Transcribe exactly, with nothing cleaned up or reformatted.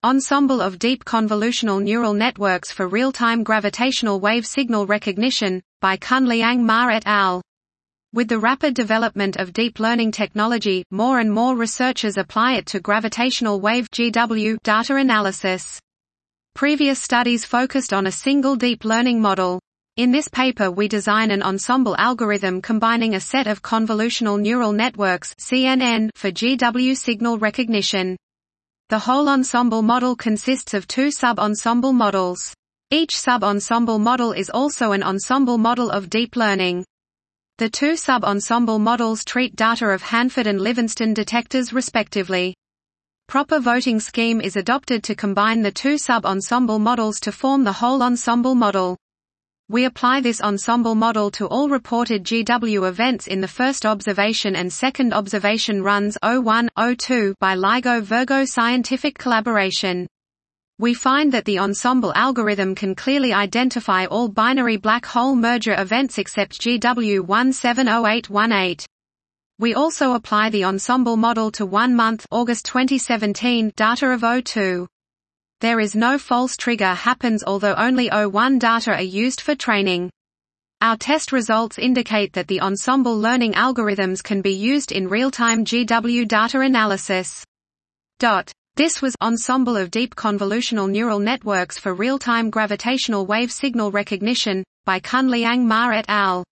Ensemble of Deep Convolutional Neural Networks for Real-Time Gravitational Wave Signal Recognition, by Kunliang Ma et al. With the rapid development of deep learning technology, more and more researchers apply it to gravitational wave (G W) data analysis. Previous studies focused on a single deep learning model. In this paper we design an ensemble algorithm combining a set of convolutional neural networks (C N N) for G W signal recognition. The whole ensemble model consists of two sub-ensemble models. Each sub-ensemble model is also an ensemble model of deep learning. The two sub-ensemble models treat data of Hanford and Livingston detectors respectively. Proper voting scheme is adopted to combine the two sub-ensemble models to form the whole ensemble model. We apply this ensemble model to all reported G W events in the first observation and second observation runs O one, O two by LIGO-Virgo scientific collaboration. We find that the ensemble algorithm can clearly identify all binary black hole merger events except G W one seven zero eight one eight. We also apply the ensemble model to one month August twenty seventeen data of O two. There is no false trigger happens although only O one data are used for training. Our test results indicate that the ensemble learning algorithms can be used in real-time G W data analysis. This was Ensemble of Deep Convolutional Neural Networks for Real-Time Gravitational Wave Signal Recognition, by Kunliang Ma et al.